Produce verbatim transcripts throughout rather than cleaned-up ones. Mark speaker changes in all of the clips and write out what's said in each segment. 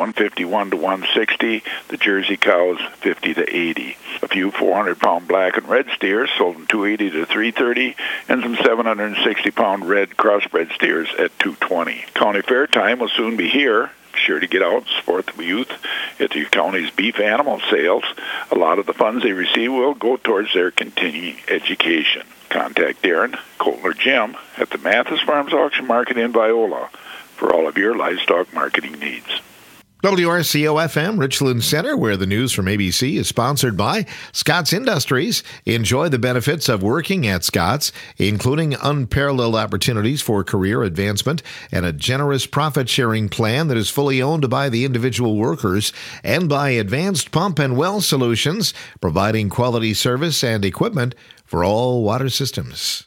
Speaker 1: one fifty-one to one sixty. The Jersey cows, fifty to eighty. A few four hundred pound black and red steers sold in two eighty to three thirty, and some seven hundred sixty pound red crossbred steers at two twenty. County fair time will soon be here. Be sure to get out and support the youth at your county's beef animal sales. A lot of the funds they receive will go towards their continuing education. Contact Darren, Colton, or Jim at the Mathis Farms Auction Market in Viola for all of your livestock marketing needs.
Speaker 2: W R C O F M, Richland Center, where the news from A B C is sponsored by Scott's Industries. Enjoy the benefits of working at Scott's, including unparalleled opportunities for career advancement and a generous profit-sharing plan that is fully owned by the individual workers, and by Advanced Pump and Well Solutions, providing quality service and equipment for all water systems.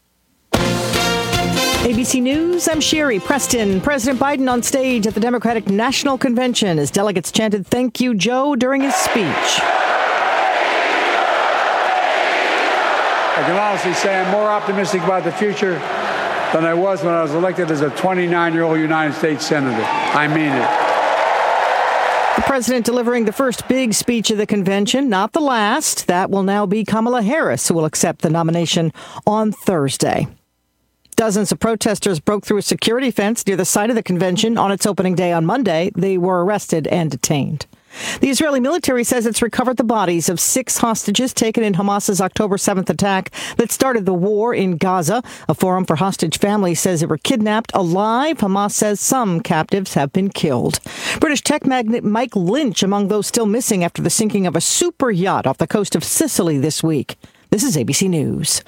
Speaker 3: A B C News, I'm Sherry Preston. President Biden on stage at the Democratic National Convention as delegates chanted, "Thank you, Joe," during his speech.
Speaker 4: I can honestly say I'm more optimistic about the future than I was when I was elected as a twenty-nine-year-old United States Senator. I mean it.
Speaker 3: The president delivering the first big speech of the convention, not the last. That will now be Kamala Harris, who will accept the nomination on Thursday. Dozens of protesters broke through a security fence near the site of the convention on its opening day on Monday. They were arrested and detained. The Israeli military says it's recovered the bodies of six hostages taken in Hamas's October seventh attack that started the war in Gaza. A forum for hostage families says they were kidnapped alive. Hamas says some captives have been killed. British tech magnate Mike Lynch among those still missing after the sinking of a super yacht off the coast of Sicily this week. This is A B C News.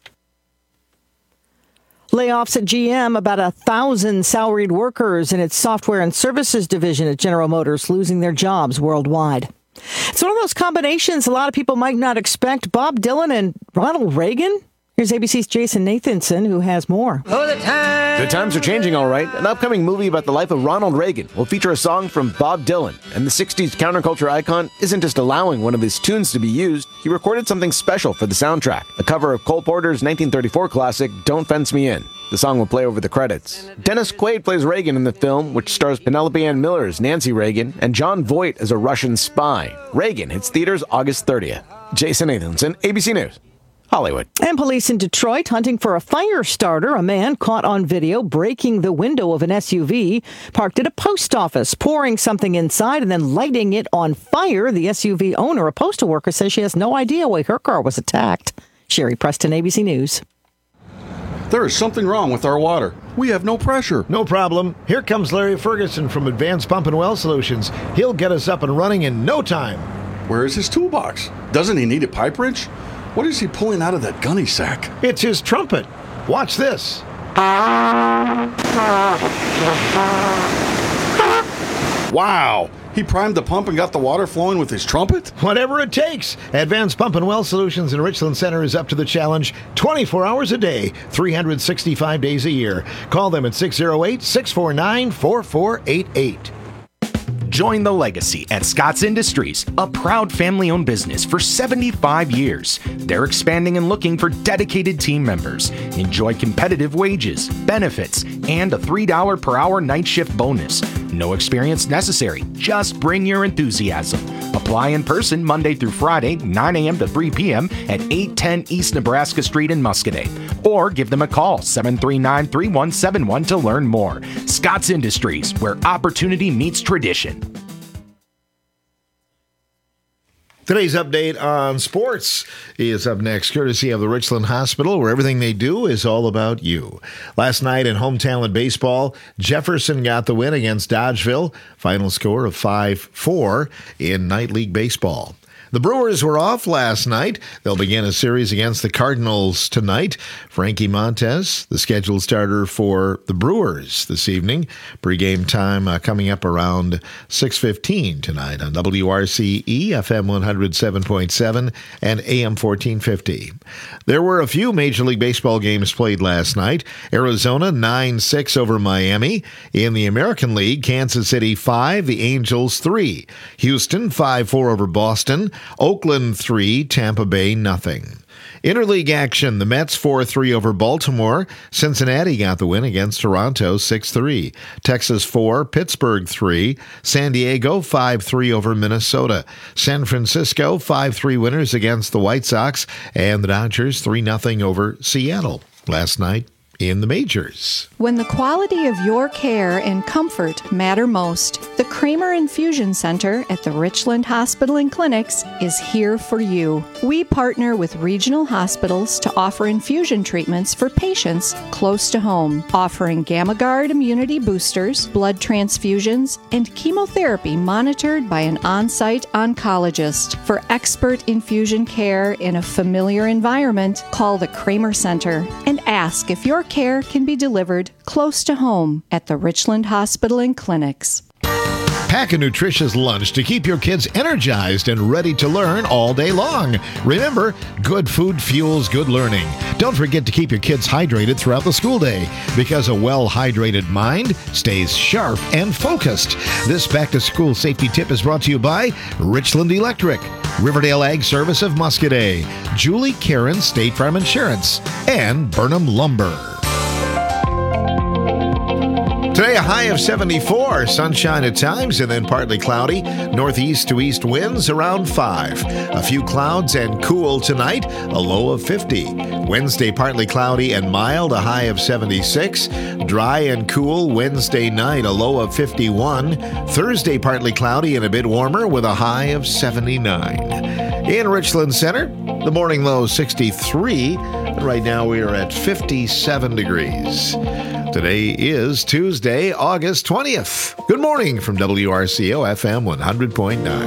Speaker 3: Layoffs at G M, about a thousand salaried workers in its software and services division at General Motors losing their jobs worldwide. It's one of those combinations a lot of people might not expect. Bob Dylan and Ronald Reagan? Here's A B C's Jason Nathanson, who has more.
Speaker 5: Oh, the, time. the times are changing, all right. An upcoming movie about the life of Ronald Reagan will feature a song from Bob Dylan. And the sixties counterculture icon isn't just allowing one of his tunes to be used. He recorded something special for the soundtrack, a cover of Cole Porter's nineteen thirty-four classic, Don't Fence Me In. The song will play over the credits. Dennis Quaid plays Reagan in the film, which stars Penelope Ann Miller as Nancy Reagan and John Voight as a Russian spy. Reagan hits theaters August thirtieth. Jason Nathanson, A B C News. Hollywood.
Speaker 3: And police in Detroit hunting for a fire starter. A man caught on video breaking the window of an S U V parked at a post office, pouring something inside and then lighting it on fire. The S U V owner, a postal worker, says she has no idea why her car was attacked. Sherry Preston, A B C News.
Speaker 6: There is something wrong with our water. We have no pressure.
Speaker 2: No problem. Here comes Larry Ferguson from Advanced Pump and Well Solutions. He'll get us up and running in no time.
Speaker 6: Where is his toolbox? Doesn't he need a pipe wrench? What is he pulling out of that gunny sack?
Speaker 2: It's his trumpet. Watch this.
Speaker 6: Wow. He primed the pump and got the water flowing with his trumpet?
Speaker 2: Whatever it takes. Advanced Pump and Well Solutions in Richland Center is up to the challenge twenty-four hours a day, three hundred sixty-five days a year. Call them at six oh eight, six four nine, four four eight eight.
Speaker 7: Join the legacy at Scott's Industries, a proud family-owned business for seventy-five years. They're expanding and looking for dedicated team members. Enjoy competitive wages, benefits, and a three dollars per hour night shift bonus. No experience necessary. Just bring your enthusiasm. Apply in person Monday through Friday, nine a.m. to three p.m. at eight ten East Nebraska Street in Muscoda. Or give them a call, seven three nine, three one seven one to learn more. Scott's Industries, where opportunity meets tradition.
Speaker 2: Today's update on sports is up next, courtesy of the Richland Hospital, where everything they do is all about you. Last night in home talent baseball, Jefferson got the win against Dodgeville. Final score of five four in Night League Baseball. The Brewers were off last night. They'll begin a series against the Cardinals tonight. Frankie Montes, the scheduled starter for the Brewers this evening. Pre-game time uh, coming up around six fifteen tonight on W R C E, F M one oh seven point seven and A M fourteen fifty. There were a few Major League Baseball games played last night. Arizona nine six over Miami. In the American League, Kansas City five, the Angels three. Houston five four over Boston. Oakland three, Tampa Bay nothing. Interleague action, the Mets four three over Baltimore. Cincinnati got the win against Toronto six three. Texas four, Pittsburgh three. San Diego five three over Minnesota. San Francisco five three winners against the White Sox. And the Dodgers three nothing over Seattle last night in the majors.
Speaker 8: When the quality of your care and comfort matter most, the Kramer Infusion Center at the Richland Hospital and Clinics is here for you. We partner with regional hospitals to offer infusion treatments for patients close to home, offering GammaGuard immunity boosters, blood transfusions, and chemotherapy monitored by an on-site oncologist. For expert infusion care in a familiar environment, call the Kramer Center and ask if your care can be delivered close to home at the Richland Hospital and Clinics.
Speaker 2: Pack a nutritious lunch to keep your kids energized and ready to learn all day long. Remember, good food fuels good learning. Don't forget to keep your kids hydrated throughout the school day, because a well-hydrated mind stays sharp and focused. This back-to-school safety tip is brought to you by Richland Electric, Riverdale Ag Service of Muscadet, Julie Karen State Farm Insurance, and Burnham Lumber. Today, a high of seventy-four, sunshine at times, and then partly cloudy. Northeast to east winds around five. A few clouds and cool tonight, a low of fifty. Wednesday, partly cloudy and mild, a high of seventy-six. Dry and cool Wednesday night, a low of fifty-one. Thursday, partly cloudy and a bit warmer with a high of seventy-nine. In Richland Center, the morning low sixty-three. And right now we are at fifty-seven degrees. Today is Tuesday, August twentieth. Good morning from W R C O F M one hundred point nine.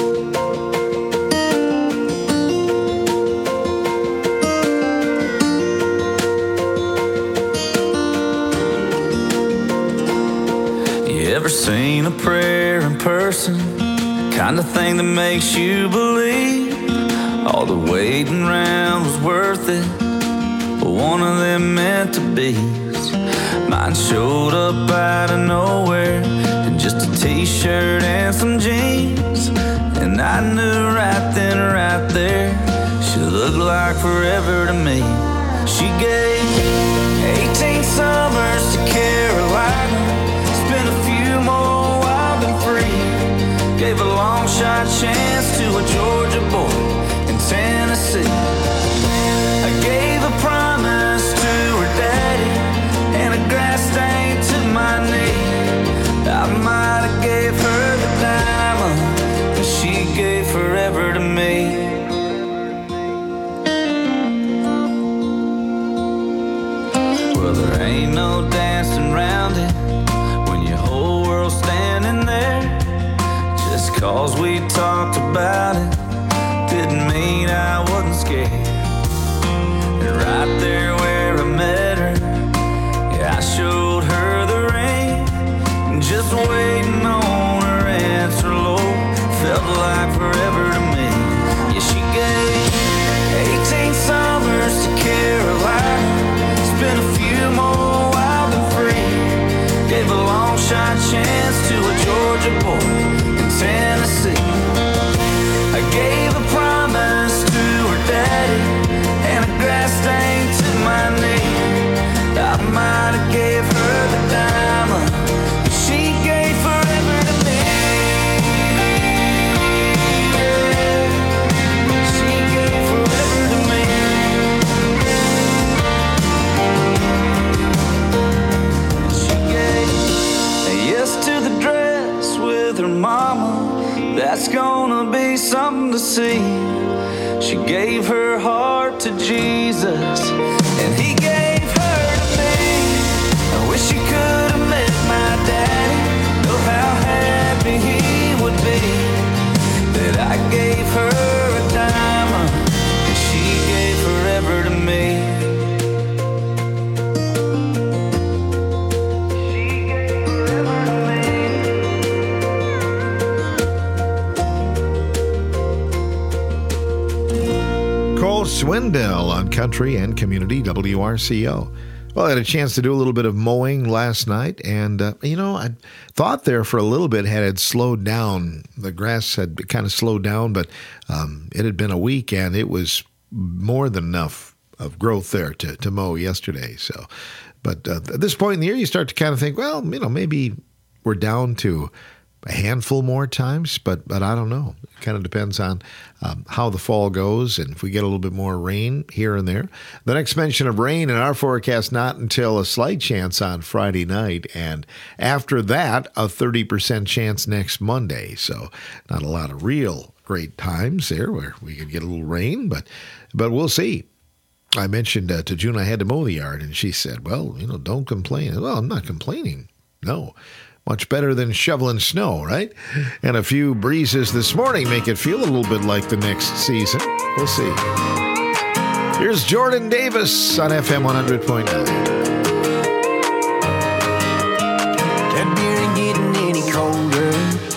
Speaker 9: You ever seen a prayer in person? Kind of thing that makes you believe all the waiting around was worth it, but one of them meant to be. Mine showed up out of nowhere in just a t-shirt and some jeans, and I knew right then, right there, she looked like forever to me. She gave eighteen summers to Carolina, spent a few more wild and free, gave a long shot chance to a Georgia boy in Tennessee. I gave a promise to her daddy and a grass stain to my knee. I might have gave her the diamond, but she gave forever to me. Well, there ain't no dancing around it when your whole world's standing there. Just cause we talked about it didn't mean I wasn't scared. And right there where I met her, I showed her the ring, just waiting on her answer, Lord, felt like forever to me. Yeah, she gave eighteen summers to Carolina, spent a few more wild and free, gave a long shot chance to a Georgia boy in Tennessee. I gave a promise to her daddy and a grass stain to my knee. I might have gave her the diamond, but she gave forever to me. She gave forever to me. She gave a yes to the dress with her mama. That's gonna be something to see. She gave her heart to Jesus, and he gave she could have met my daddy, know how happy he would be that I gave her a diamond and she gave forever to me. She gave
Speaker 2: forever to me. Cole Swindell on Country and Community W R C O. Well, I had a chance to do a little bit of mowing last night, and, uh, you know, I thought there for a little bit had it slowed down. The grass had kind of slowed down, but um, it had been a week, and it was more than enough of growth there to, to mow yesterday. So, but uh, at this point in the year, you start to kind of think, well, you know, maybe we're down to a handful more times, but but I don't know. It kind of depends on um, how the fall goes and if we get a little bit more rain here and there. The next mention of rain in our forecast, not until a slight chance on Friday night. And after that, a thirty percent chance next Monday. So not a lot of real great times there where we could get a little rain, but but we'll see. I mentioned uh, to June I had to mow the yard, and she said, well, you know, don't complain. Well, I'm not complaining. No. Much better than shoveling snow, right? And a few breezes this morning make it feel a little bit like the next season. We'll see. Here's Jordan Davis on F M one hundred point nine.
Speaker 10: That beer ain't getting any colder,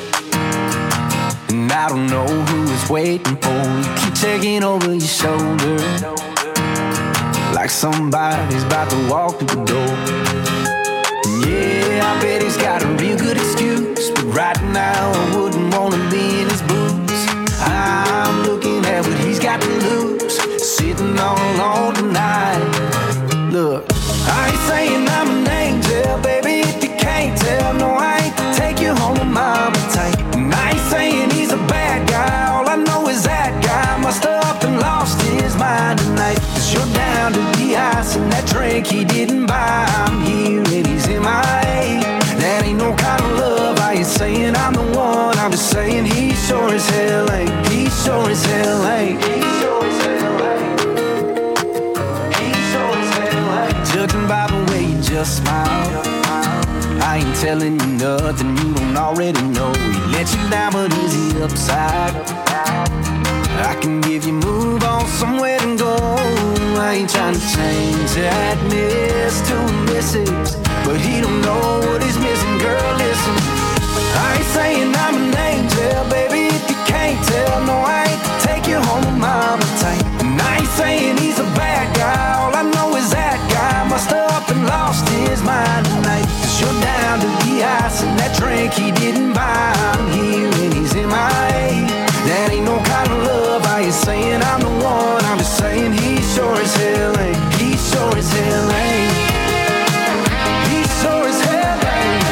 Speaker 10: and I don't know who is waiting for you. Keep checking over your shoulder, like somebody's about to walk through the door. Yeah, I bet he's got a real good excuse, but right now I wouldn't want to be in his boots. I'm looking at what he's got to lose, sitting all alone tonight. Look, I ain't saying I'm an angel, baby, if you can't tell. No, I ain't to take you home to mama tight. And I ain't saying he's a bad guy, all I know is that guy must have up and lost his mind tonight. Cause you're down to the ice and that drink he didn't buy. I'm here and he's in my A. That ain't no kind of love. I ain't saying I'm the one, I'm just saying he sure as hell ain't. He sure as hell ain't. He sure as hell ain't. He sure as hell ain't. Judging by the way you just smile, I ain't telling you nothing you don't already know. He let you down, but is he upside? I can give you move on somewhere to go. I ain't trying to change that miss to a missus, but he don't know what he's missing. Girl, listen, I ain't saying I'm an angel, baby, if you can't tell. No, I ain't to take you home with mama tight. And I ain't saying he's a bad guy, all I know is that guy must have up and lost his mind tonight. Cause you're down to the ice and that drink he didn't buy. I'm here and he's in my A. That ain't no kind of love. I ain't saying I'm the one, I'm just saying he sure as hell ain't. He sure as hell ain't. He sure as hell ain't.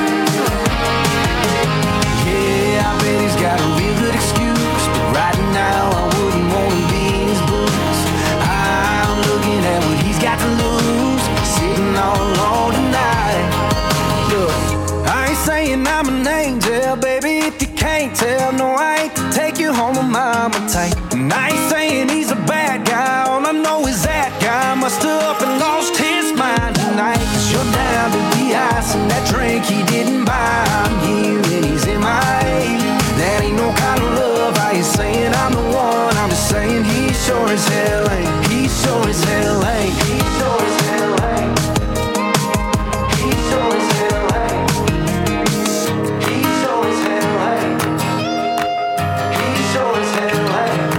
Speaker 10: Yeah, I bet he's got a real good excuse, but right now I wouldn't want to be in his boots. I'm looking at what he's got to lose, sitting all alone tonight. Look, I ain't saying I'm an angel, baby, if you can't tell. No, I ain't to take you home with mama tight. And I ain't saying he's a bad guy, all I know is that guy must have up and lost his mind tonight. Cause you're down to the ice and that drink he didn't buy. I'm here and he's in my A. That ain't no kind of love. I ain't saying I'm the one, I'm just saying he sure as hell ain't. He sure as hell ain't. He sure as hell ain't. He sure as hell ain't. He sure as hell ain't. He sure as hell ain't.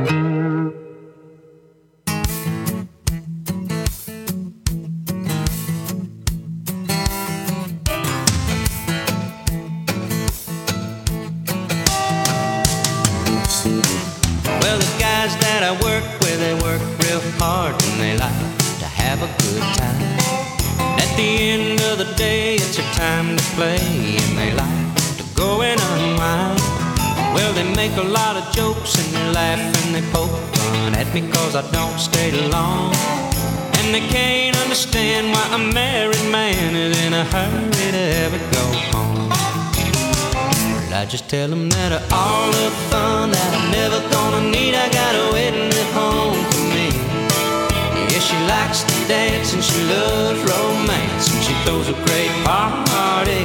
Speaker 11: Well, the guys that I work with, they work real hard and they like to have a good time. At the end of the day, it's their time to play and they like to go and unwind. Well, they make a lot of jokes and they laugh and they poke fun at me cause I don't stay long. And they can't understand why a married man is in a hurry to ever go home. I just tell them that all the fun that I'm never gonna need, I got her waiting at home for me. Yeah, she likes to dance and she loves romance and she throws a great party.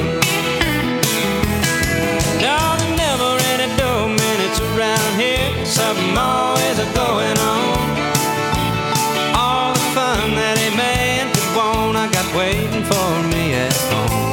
Speaker 11: No, there's never any dull minutes around here, something always a going on. All the fun that a man could want, I got waiting for me at home.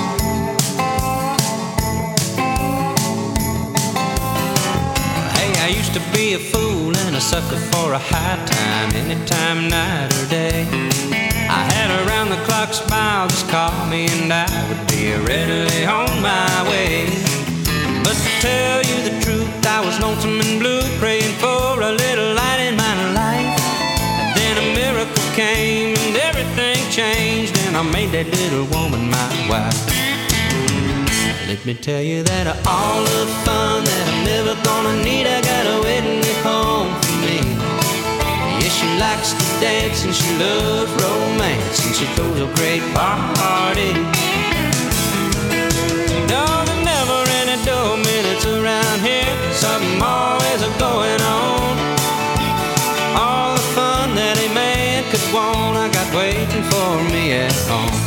Speaker 11: I used to be a fool and a sucker for a high time, anytime, night or day. I had a round-the-clock smile, just call me and I would be readily on my way. But to tell you the truth, I was lonesome and blue, praying for a little light in my life. that little woman my wife. Let me tell you that all the fun that I'm never gonna need, I got her waiting at home for me. Yeah, she likes to dance and she loves romance and she throws a great party. No, there never any dull minutes around here. Something always a going on. All the fun that a man could want, I got waiting for me at home.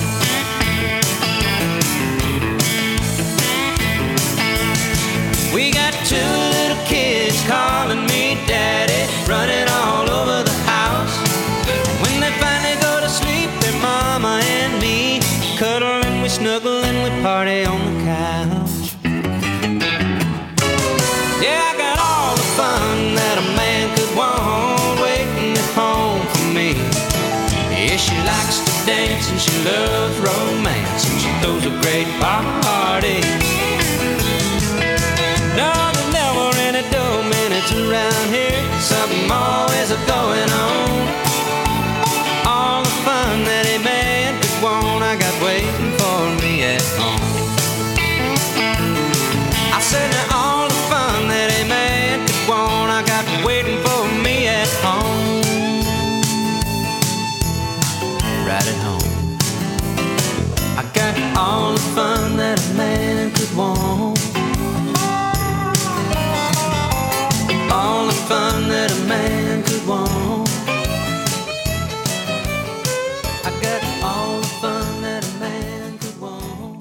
Speaker 11: We got two little kids calling me daddy, running all over the house. When they finally go to sleep, their mama and me cuddle and we snuggle and we party on the couch. Yeah, I got all the fun that a man could want waiting at home for me. Yeah, she likes to dance and she loves romance and she throws a great party. No, there's never any dull minutes around here. Something always a going on. All the fun that a man could want, I got waiting for me at home. I said that all the fun that a man could want, I got waiting for me at home. Right at home. I got all the fun that a man could want. All the fun that a man could want. I got all the fun that a man could want.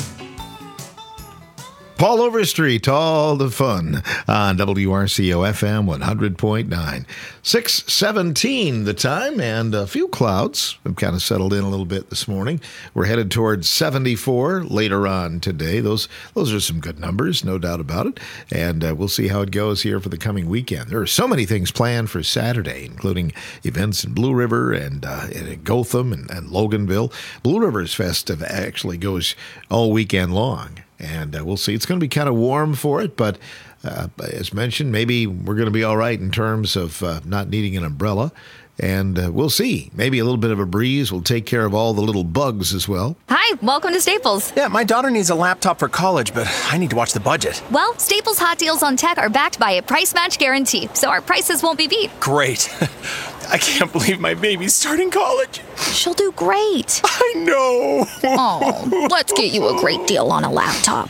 Speaker 2: Paul Overstreet, all the fun on W R C O F M one hundred point nine. six seventeen the time, and a few clouds have kind of settled in a little bit this morning. We're headed towards seventy-four later on today. Those those are some good numbers, no doubt about it. And uh, we'll see how it goes here for the coming weekend. There are so many things planned for Saturday, including events in Blue River and, uh, in Gotham and, and Loganville. Blue River's Festive actually goes all weekend long. And uh, we'll see. It's going to be kind of warm for it, but uh, as mentioned, maybe we're going to be all right in terms of uh, not needing an umbrella. And uh, we'll see. Maybe a little bit of a breeze will take care of all the little bugs as well.
Speaker 12: Hi, welcome to Staples.
Speaker 13: Yeah, my daughter needs a laptop for college, but I need to watch the budget.
Speaker 12: Well, Staples hot deals on tech are backed by a price match guarantee, so our prices won't be beat.
Speaker 13: Great. I can't believe my baby's starting college.
Speaker 12: She'll do great.
Speaker 13: I know.
Speaker 12: Oh, let's get you a great deal on a laptop.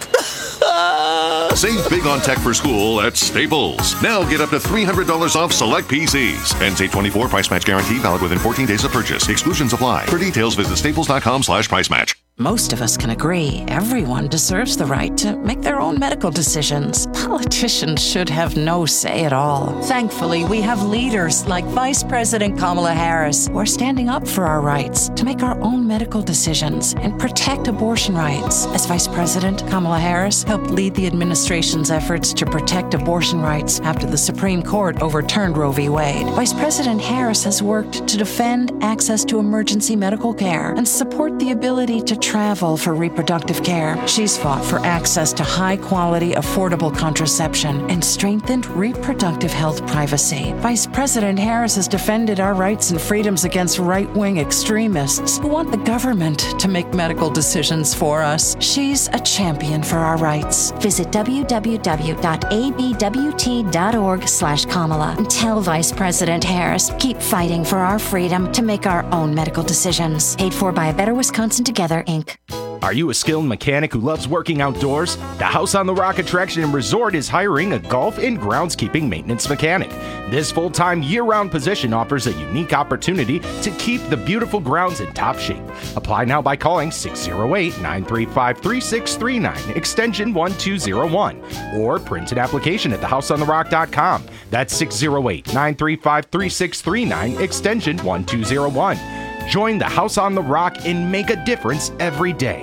Speaker 14: Save big on tech for school at Staples. Now get up to three hundred dollars off select P Cs. N C twenty-four price match guarantee valid within fourteen days of purchase. Exclusions apply. For details, visit staples.com slash price match.
Speaker 15: Most of us can agree everyone deserves the right to make their own medical decisions. Politicians should have no say at all. Thankfully, we have leaders like Vice President Kamala Harris who are standing up for our rights to make our own medical decisions and protect abortion rights. As Vice President, Kamala Harris helped lead the administration's efforts to protect abortion rights after the Supreme Court overturned Roe v. Wade. Vice President Harris has worked to defend access to emergency medical care and support the ability to travel for reproductive care. She's fought for access to high-quality, affordable contraception and strengthened reproductive health privacy. Vice President Harris has defended our rights and freedoms against right-wing extremists who want the government to make medical decisions for us. She's a champion for our rights.
Speaker 16: Visit w w w dot a b w t dot org slash Kamala and tell Vice President Harris, keep fighting for our freedom to make our own medical decisions. Paid for by A Better Wisconsin Together, Incorporated.
Speaker 7: Are you a skilled mechanic who loves working outdoors? The House on the Rock Attraction and Resort is hiring a golf and groundskeeping maintenance mechanic. This full-time, year-round position offers a unique opportunity to keep the beautiful grounds in top shape. Apply now by calling six oh eight, nine three five, three six three nine, extension one two oh one, or print an application at the house on the rock dot com. That's six oh eight, nine three five, three six three nine, extension one two oh one. Join the House on the Rock and make a difference every day.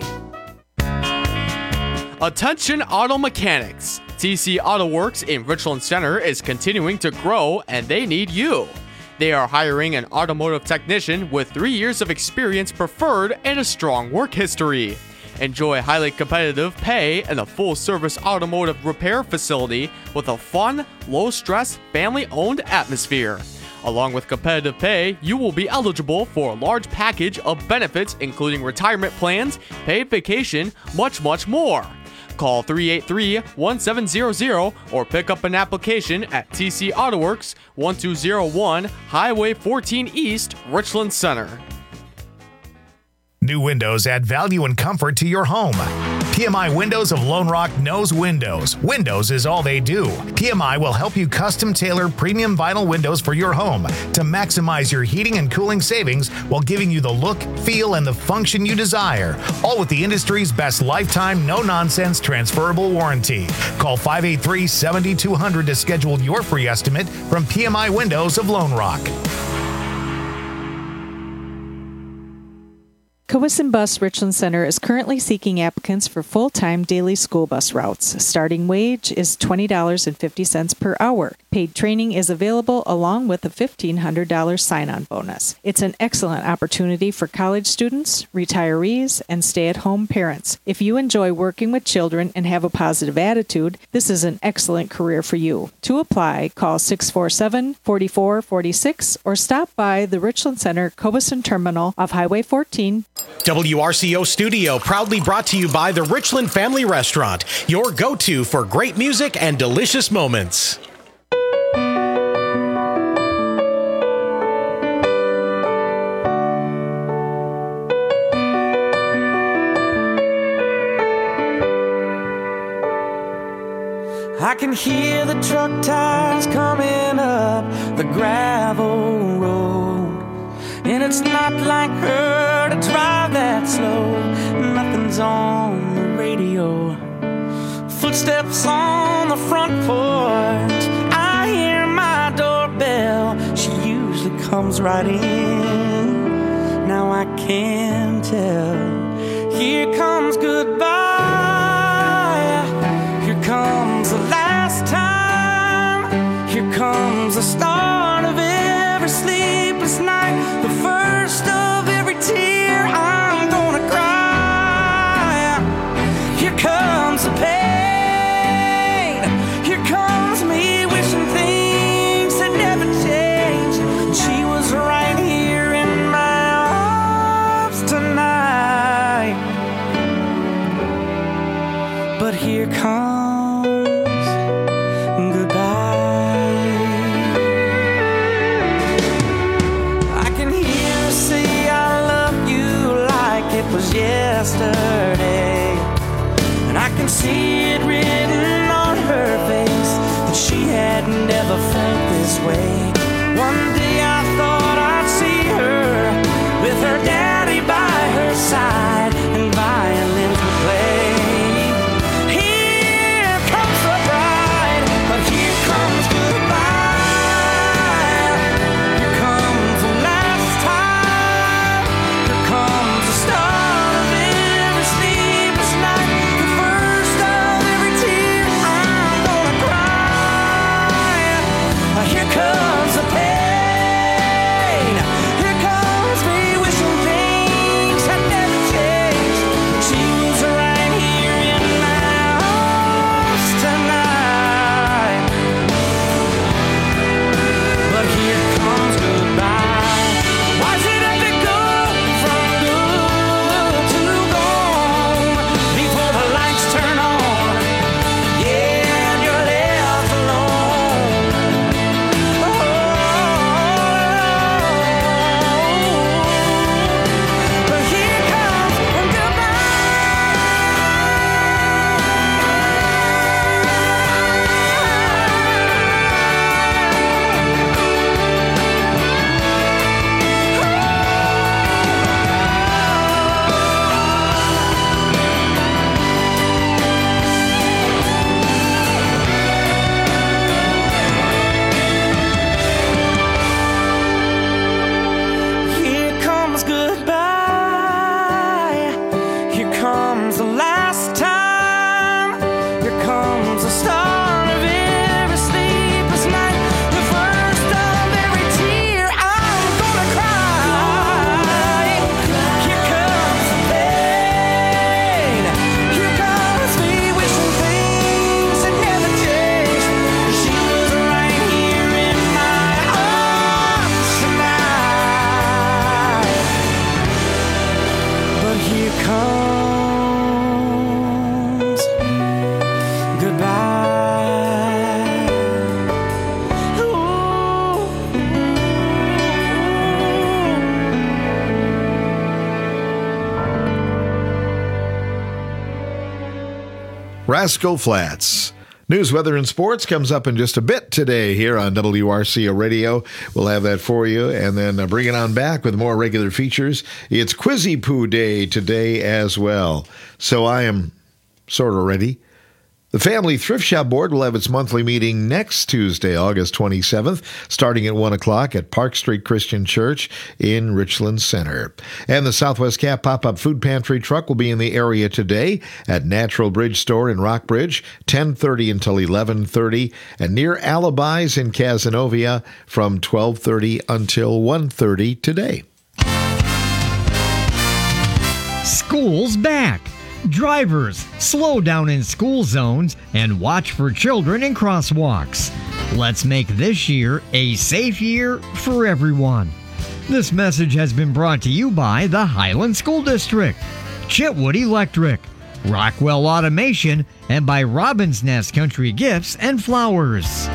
Speaker 17: Attention auto mechanics. T C Auto Works in Richland Center is continuing to grow and they need you. They are hiring an automotive technician with three years of experience preferred and a strong work history. Enjoy highly competitive pay and a full-service automotive repair facility with a fun, low-stress, family-owned atmosphere. Along with competitive pay, you will be eligible for a large package of benefits including retirement plans, paid vacation, much, much more. Call three eight three, one seven zero zero or pick up an application at T C Auto Works, one two zero one Highway fourteen East, Richland Center.
Speaker 18: New windows add value and comfort to your home. P M I Windows of Lone Rock knows windows. Windows is all they do. P M I will help you custom tailor premium vinyl windows for your home to maximize your heating and cooling savings while giving you the look, feel, and the function you desire. All with the industry's best lifetime, no-nonsense transferable warranty. Call five eight three, seven two zero zero to schedule your free estimate from P M I Windows of Lone Rock.
Speaker 19: Cowesson Bus Richland Center is currently seeking applicants for full-time daily school bus routes. Starting wage is twenty dollars and fifty cents per hour. Paid training is available along with a fifteen hundred dollars sign-on bonus. It's an excellent opportunity for college students, retirees, and stay-at-home parents. If you enjoy working with children and have a positive attitude, this is an excellent career for you. To apply, call six four seven, four four four six or stop by the Richland Center Cowesson Terminal off Highway fourteen.
Speaker 20: W R C O Studio, proudly brought to you by the Richland Family Restaurant, your go-to for great music and delicious moments.
Speaker 10: I can hear the truck tires coming up the gravel road, and it's not like her to drive that slow. Nothing's on the radio. Footsteps on the front porch. I hear my doorbell. She usually comes right in. Now I can tell. Here comes goodbye. Here comes the last time. Here comes the start of every sleepless night. The first of every tear I'm gonna cry. Here comes the pain. Here comes me wishing things had never changed. She was right here in my arms tonight. But here comes goodbye. I can hear her say I love you like it was yesterday, and I can see it written on her face that she had never felt this way. One day I thought I'd see her with her daddy by her side and violins would play. Here comes the bride, but here comes goodbye. Here comes the last time. Here comes the start of every sleepless night. The first of every tear
Speaker 2: Glasgow Flats. News, weather, and sports comes up in just a bit today here on W R C O Radio. We'll have that for you, and then uh, bring it on back with more regular features. It's Quizzy Poo Day today as well, so I am sort of ready. The Family Thrift Shop Board will have its monthly meeting next Tuesday, August twenty-seventh, starting at one o'clock at Park Street Christian Church in Richland Center. And the Southwest Cap Pop-Up Food Pantry truck will be in the area today at Natural Bridge Store in Rockbridge, ten thirty until eleven thirty, and near Alibis in Cazenovia from twelve thirty until one thirty today.
Speaker 21: School's back. Drivers, slow down in school zones and watch for children in crosswalks. Let's make this year a safe year for everyone. This message has been brought to you by the Highland School District, Chitwood Electric, Rockwell Automation, and by Robin's Nest Country Gifts and Flowers.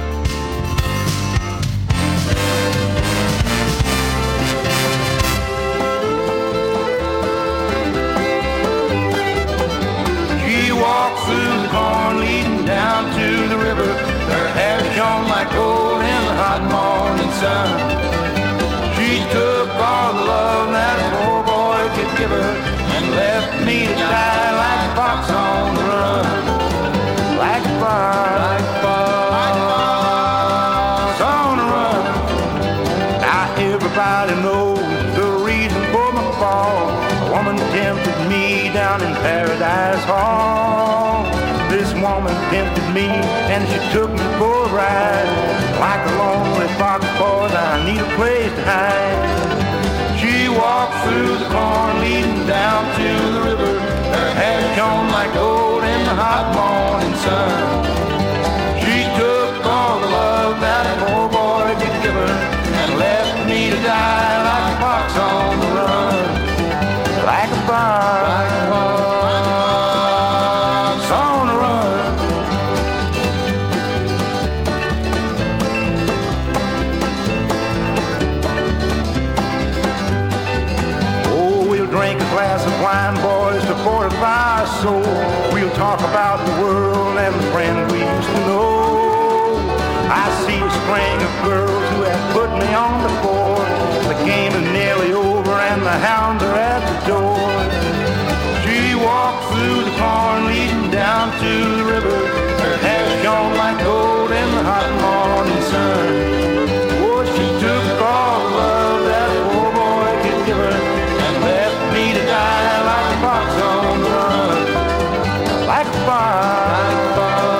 Speaker 10: Down to the river, her hair shone like gold in the hot morning sun. She took all the love that a poor boy could give her and left me to die like a fox on the run. Like a fox, like a fox on the run. Now everybody knows the reason for my fall. A woman tempted me down in Paradise Hall. This woman tempted me and she took me for a ride. Like a lonely fox, boys, I need a place to hide. She walked through the corn leading down to the river. Her hair shone like gold in the hot morning sun. She took all the love that a poor boy could give her and left me to die like a fox on the run. Like a fox, like a fox. Fortify our soul. We'll talk about the world and the friend we used to know. I see a string of girls who have put me on the board. The game is nearly over and the hounds are at the door. She walked through the corn leading down to the river. Her hair shone like gold in the hot morning sun. Oh, she took all the love that a poor boy could give her and left me to die like a fox on the run. Like a fox, like a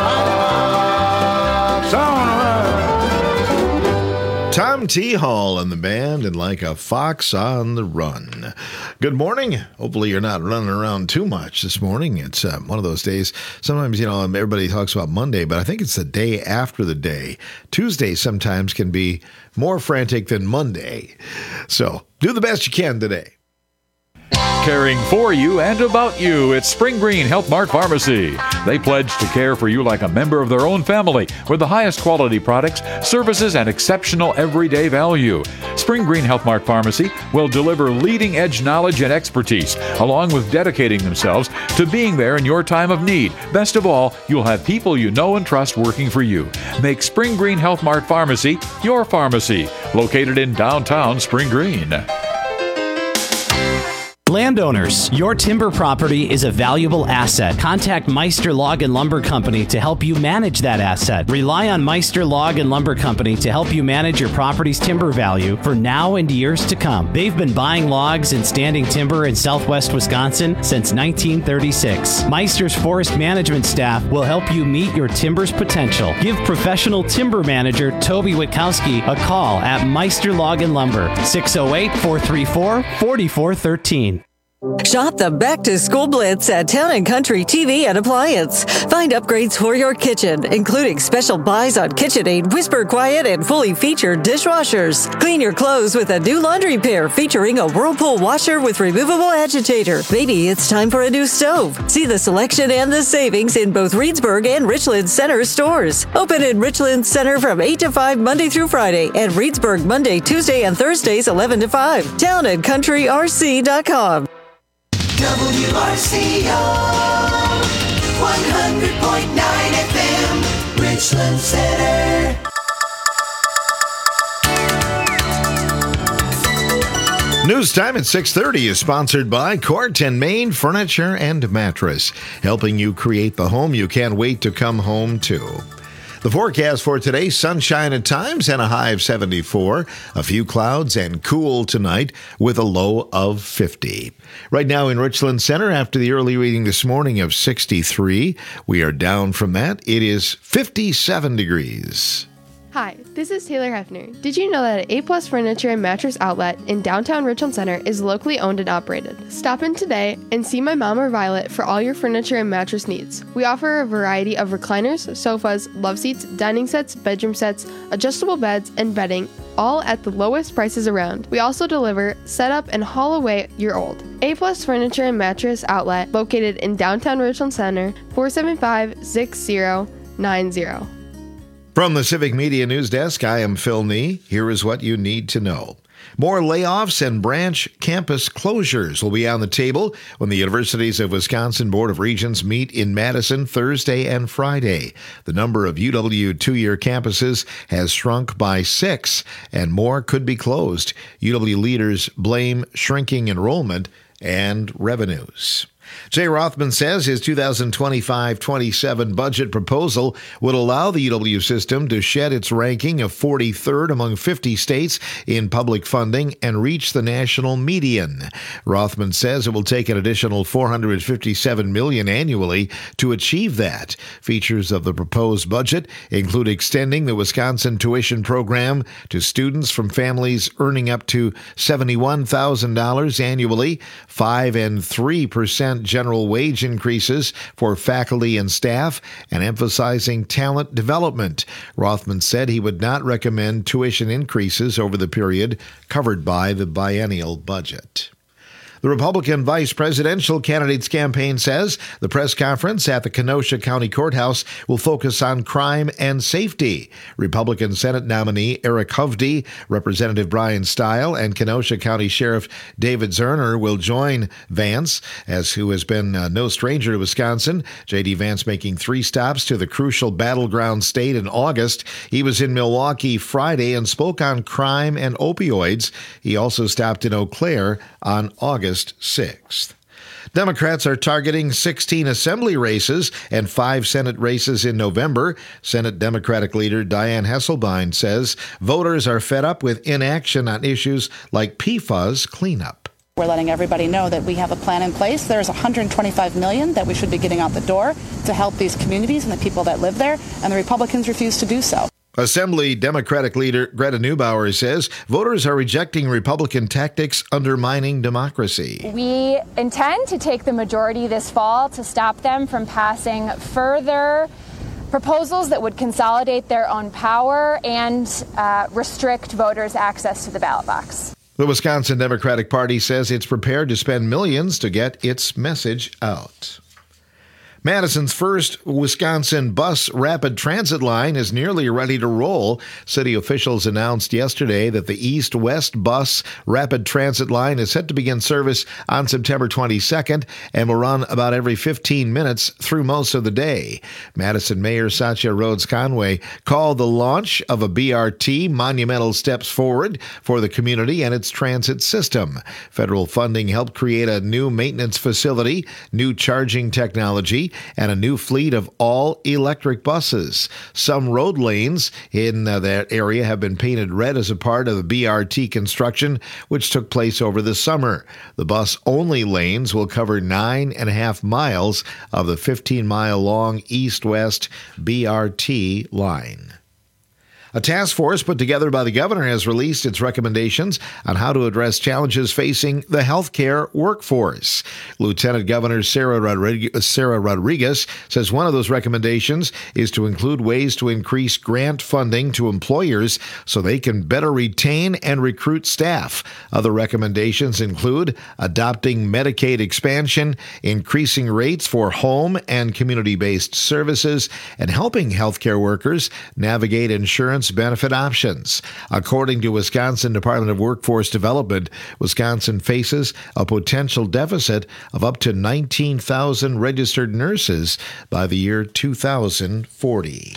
Speaker 10: fox on the run.
Speaker 2: Tom T. Hall and the band and Like a Fox on the Run. Good morning. Hopefully you're not running around too much this morning. It's uh, one of those days. Sometimes, you know, everybody talks about Monday, but I think it's the day after the day. Tuesday sometimes can be more frantic than Monday. So do the best you can today.
Speaker 22: Caring for you and about you, it's Spring Green Health Mart Pharmacy. They pledge to care for you like a member of their own family with the highest quality products, services, and exceptional everyday value. Spring Green Health Mart Pharmacy will deliver leading-edge knowledge and expertise, along with dedicating themselves to being there in your time of need. Best of all, you'll have people you know and trust working for you. Make Spring Green Health Mart Pharmacy your pharmacy, located in downtown Spring Green.
Speaker 23: Landowners, your timber property is a valuable asset. Contact Meister Log and Lumber Company to help you manage that asset. Rely on Meister Log and Lumber Company to help you manage your property's timber value for now and years to come. They've been buying logs and standing timber in southwest Wisconsin since nineteen thirty-six. Meister's forest management staff will help you meet your timber's potential. Give professional timber manager Toby Witkowski a call at Meister Log and Lumber, six oh eight, four three four, four four one three.
Speaker 24: Shop the Back to School Blitz at Town and Country T V and Appliance. Find upgrades for your kitchen, including special buys on KitchenAid, Whisper Quiet, and fully featured dishwashers. Clean your clothes with a new laundry pair featuring a Whirlpool washer with removable agitator. Maybe it's time for a new stove. See the selection and the savings in both Reedsburg and Richland Center stores. Open in Richland Center from eight to five Monday through Friday, and Reedsburg Monday, Tuesday, and Thursdays eleven to five. town and country r c dot com.
Speaker 10: W R C O
Speaker 1: one hundred point nine F M, Richland Center.
Speaker 2: News time at six thirty is sponsored by Court and Main Furniture and Mattress, helping you create the home you can't wait to come home to. The forecast for today, sunshine at times and a high of seventy-four. A few clouds and cool tonight with a low of fifty. Right now in Richland Center, after the early reading this morning of sixty-three, we are down from that. It is fifty-seven degrees.
Speaker 3: Hi, this is Taylor Hefner. Did you know that A Plus Furniture and Mattress Outlet in downtown Richland Center is locally owned and operated? Stop in today and see my mom or Violet for all your furniture and mattress needs. We offer a variety of recliners, sofas, love seats, dining sets, bedroom sets, adjustable beds, and bedding, all at the lowest prices around. We also deliver, set up, and haul away your old. A Plus Furniture and Mattress Outlet, located in downtown Richland Center, four seven five, six zero nine zero.
Speaker 2: From the Civic Media News Desk, I am Phil Nee. Here is what you need to know. More layoffs and branch campus closures will be on the table when the Universities of Wisconsin Board of Regents meet in Madison Thursday and Friday. The number of U W two-year campuses has shrunk by six, and more could be closed. U W leaders blame shrinking enrollment and revenues. Jay Rothman says his two thousand twenty-five twenty-seven budget proposal would allow the U W system to shed its ranking of forty-third among fifty states in public funding and reach the national median. Rothman says it will take an additional four hundred fifty-seven million dollars annually to achieve that. Features of the proposed budget include extending the Wisconsin tuition program to students from families earning up to seventy-one thousand dollars annually, five and three percent general wage increases for faculty and staff, and emphasizing talent development. Rothman said he would not recommend tuition increases over the period covered by the biennial budget. The Republican vice presidential candidate's campaign says the press conference at the Kenosha County Courthouse will focus on crime and safety. Republican Senate nominee Eric Hovde, Representative Brian Stile, and Kenosha County Sheriff David Zerner will join Vance, as who has been uh, no stranger to Wisconsin. J D. Vance making three stops to the crucial battleground state in August. He was in Milwaukee Friday and spoke on crime and opioids. He also stopped in Eau Claire on August sixth. Democrats are targeting sixteen assembly races and five Senate races in November. Senate Democratic leader Dianne Hesselbein says voters are fed up with inaction on issues like P FAS cleanup.
Speaker 4: We're letting everybody know that we have a plan in place. There's one hundred twenty-five million dollars that we should be getting out the door to help these communities and the people that live there, and the Republicans refuse to do so.
Speaker 2: Assembly Democratic leader Greta Neubauer says voters are rejecting Republican tactics undermining democracy.
Speaker 5: We intend to take the majority this fall to stop them from passing further proposals that would consolidate their own power and uh, restrict voters' access to the ballot box.
Speaker 2: The Wisconsin Democratic Party says it's prepared to spend millions to get its message out. Madison's first Wisconsin bus rapid transit line is nearly ready to roll. City officials announced yesterday that the east-west bus rapid transit line is set to begin service on September twenty-second and will run about every fifteen minutes through most of the day. Madison Mayor Satya Rhodes Conway called the launch of a B R T monumental steps forward for the community and its transit system. Federal funding helped create a new maintenance facility, new charging technology, and a new fleet of all-electric buses. Some road lanes in uh, that area have been painted red as a part of the B R T construction, which took place over the summer. The bus-only lanes will cover nine and a half miles of the fifteen-mile-long east-west B R T line. A task force put together by the governor has released its recommendations on how to address challenges facing the healthcare workforce. Lieutenant Governor Sarah Rodriguez, Sarah Rodriguez says one of those recommendations is to include ways to increase grant funding to employers so they can better retain and recruit staff. Other recommendations include adopting Medicaid expansion, increasing rates for home and community-based services, and helping healthcare workers navigate insurance insurance benefit options. According to Wisconsin Department of Workforce Development, Wisconsin faces a potential deficit of up to nineteen thousand registered nurses by the year two thousand forty.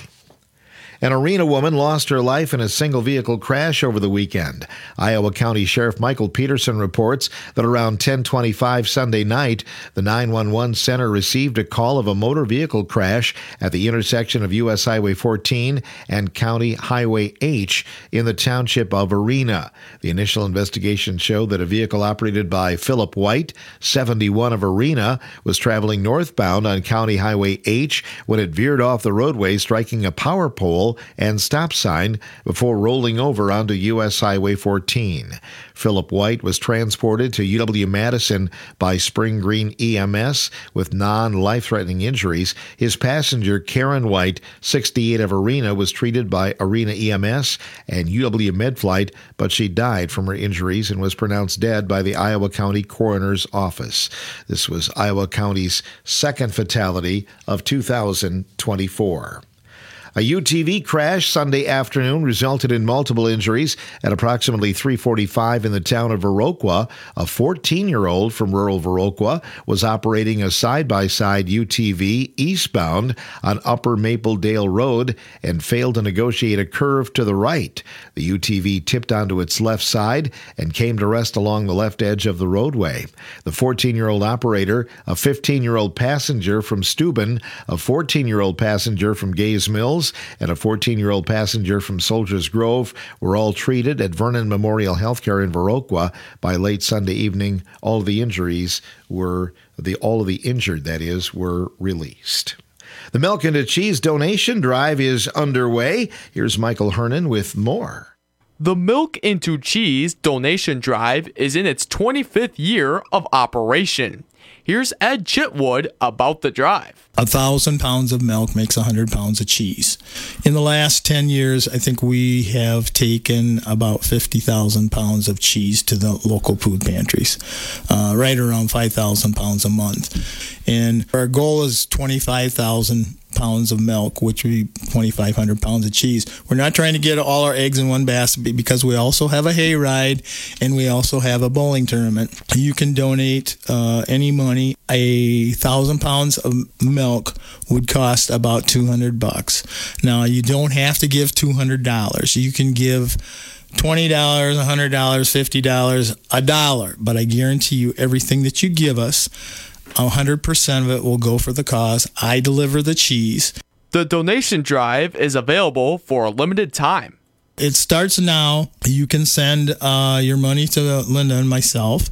Speaker 2: An Arena woman lost her life in a single-vehicle crash over the weekend. Iowa County Sheriff Michael Peterson reports that around ten twenty-five Sunday night, the nine one one center received a call of a motor vehicle crash at the intersection of U S Highway fourteen and County Highway H in the township of Arena. The initial investigation showed that a vehicle operated by Philip White, seventy-one of Arena, was traveling northbound on County Highway H when it veered off the roadway, striking a power pole and stop sign before rolling over onto U S Highway fourteen. Philip White was transported to U W-Madison by Spring Green E M S with non-life-threatening injuries. His passenger, Karen White, sixty-eight of Arena, was treated by Arena E M S and U W-Medflight, but she died from her injuries and was pronounced dead by the Iowa County Coroner's Office. This was Iowa County's second fatality of two thousand twenty-four. A U T V crash Sunday afternoon resulted in multiple injuries at approximately three forty-five in the town of Viroqua. A fourteen-year-old from rural Viroqua was operating a side-by-side U T V eastbound on Upper Mapledale Road and failed to negotiate a curve to the right. The U T V tipped onto its left side and came to rest along the left edge of the roadway. The fourteen-year-old operator, a fifteen-year-old passenger from Steuben, a fourteen-year-old passenger from Gays Mills, and a fourteen-year-old passenger from Soldiers Grove were all treated at Vernon Memorial Healthcare in Viroqua. By late Sunday evening, all of the injuries were the all of the injured, that is, were released. The Milk into Cheese donation drive is underway. Here's Michael Hernan with more.
Speaker 17: The Milk into Cheese donation drive is in its twenty-fifth year of operation. Here's Ed Chitwood about the drive.
Speaker 6: A thousand pounds of milk makes a hundred pounds of cheese. In the last ten years, I think we have taken about fifty thousand pounds of cheese to the local food pantries, uh, right around five thousand pounds a month. And our goal is twenty-five thousand pounds of milk, which would be twenty-five hundred pounds of cheese. We're not trying to get all our eggs in one basket because we also have a hayride and we also have a bowling tournament. You can donate uh, any money. A thousand pounds of milk would cost about two hundred bucks. Now, you don't have to give two hundred dollars. You can give twenty dollars, one hundred dollars, fifty dollars, a dollar. But I guarantee you everything that you give us, one hundred percent of it will go for the cause. I deliver the cheese.
Speaker 17: The donation drive is available for a limited time.
Speaker 6: It starts now. You can send uh, your money to Linda and myself,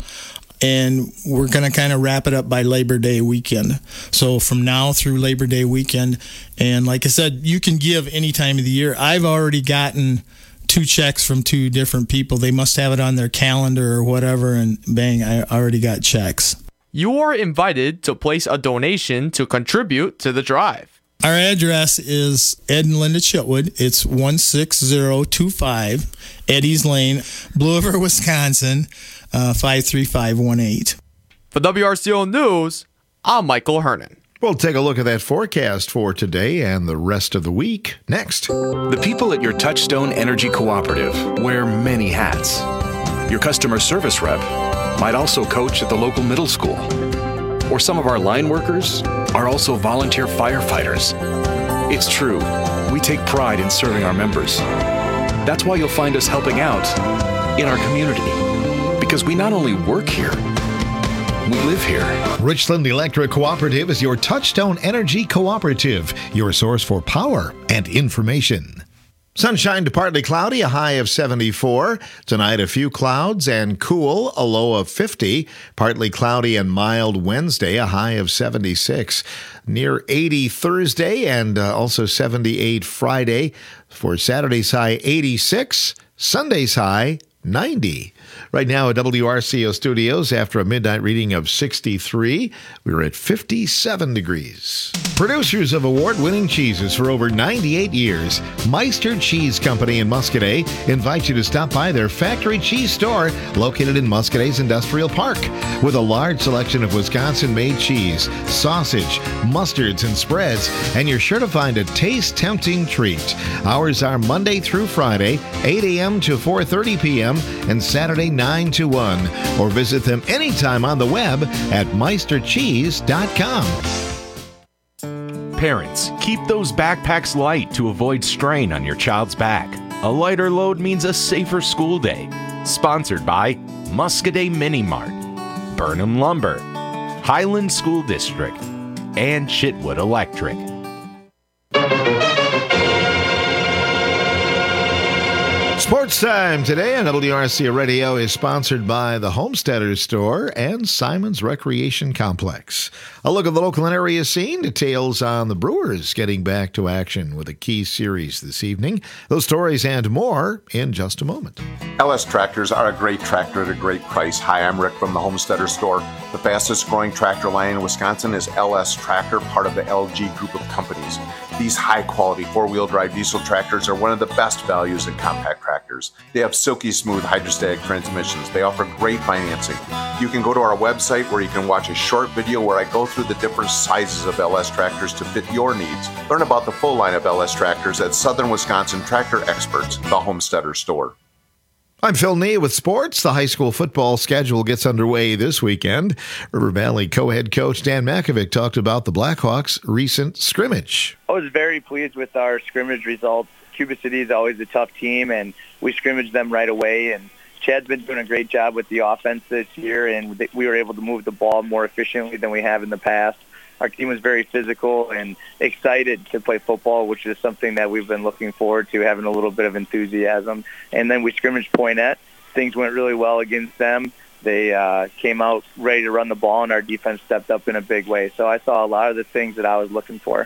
Speaker 6: and we're going to kind of wrap it up by Labor Day weekend. So from now through Labor Day weekend, and like I said, you can give any time of the year. I've already gotten two checks from two different people. They must have it on their calendar or whatever, and bang, I already got checks.
Speaker 17: You are invited to place a donation to contribute to the drive.
Speaker 6: Our address is Ed and Linda Chitwood. It's one six zero two five Eddie's Lane, Blue River, Wisconsin, uh, five three five one eight.
Speaker 17: For W R C O News, I'm Michael Hernan.
Speaker 2: We'll take a look at that forecast for today and the rest of the week next.
Speaker 7: The people at your Touchstone Energy Cooperative wear many hats. Your customer service rep might also coach at the local middle school. Or some of our line workers are also volunteer firefighters. It's true, we take pride in serving our members. That's why you'll find us helping out in our community. Because we not only work here, we live here.
Speaker 2: Richland Electric Cooperative is your Touchstone Energy Cooperative, your source for power and information. Sunshine to partly cloudy, a high of seventy-four. Tonight, a few clouds and cool, a low of fifty. Partly cloudy and mild Wednesday, a high of seventy-six. Near eighty Thursday and uh, also seventy-eight Friday. For Saturday's high, eighty-six. Sunday's high, ninety. Right now at W R C O Studios, after a midnight reading of sixty-three, we're at fifty-seven degrees. Producers of award-winning cheeses for over ninety-eight years, Meister Cheese Company in Muscadet invites you to stop by their factory cheese store located in Muscadet's Industrial Park. With a large selection of Wisconsin-made cheese, sausage, mustards, and spreads, and you're sure to find a taste-tempting treat. Hours are Monday through Friday, eight a.m. to four thirty p.m., and Saturday nine to one. Or visit them anytime on the web at meister cheese dot com.
Speaker 7: Parents, keep those backpacks light to avoid strain on your child's back. A lighter load means a safer school day. Sponsored by Muscadet Mini Mart, Burnham Lumber, Highland School District, and Chitwood Electric.
Speaker 2: Sports Time today on W R C Radio is sponsored by the Homesteaders Store and Simon's Recreation Complex. A look at the local and area scene, details on the Brewers getting back to action with a key series this evening. Those stories and more in just a moment.
Speaker 8: L S Tractors are a great tractor at a great price. Hi, I'm Rick from the Homesteader Store. The fastest growing tractor line in Wisconsin is L S Tractor, part of the L G group of companies. These high-quality four-wheel drive diesel tractors are one of the best values in compact tractors. They have silky smooth hydrostatic transmissions. They offer great financing. You can go to our website where you can watch a short video where I go through the different sizes of L S tractors to fit your needs. Learn about the full line of L S tractors at Southern Wisconsin Tractor Experts, the Homesteader Store.
Speaker 2: I'm Phil Nee with sports. The high school football schedule gets underway this weekend. River Valley co-head coach Dan Makovic talked about the Blackhawks' recent scrimmage.
Speaker 9: I was very pleased with our scrimmage results. Cuba City is always a tough team, and we scrimmaged them right away. And Chad's been doing a great job with the offense this year, and we were able to move the ball more efficiently than we have in the past. Our team was very physical and excited to play football, which is something that we've been looking forward to, having a little bit of enthusiasm. And then we scrimmaged Poynette. Things went really well against them. They uh, came out ready to run the ball, and our defense stepped up in a big way. So I saw a lot of the things that I was looking for.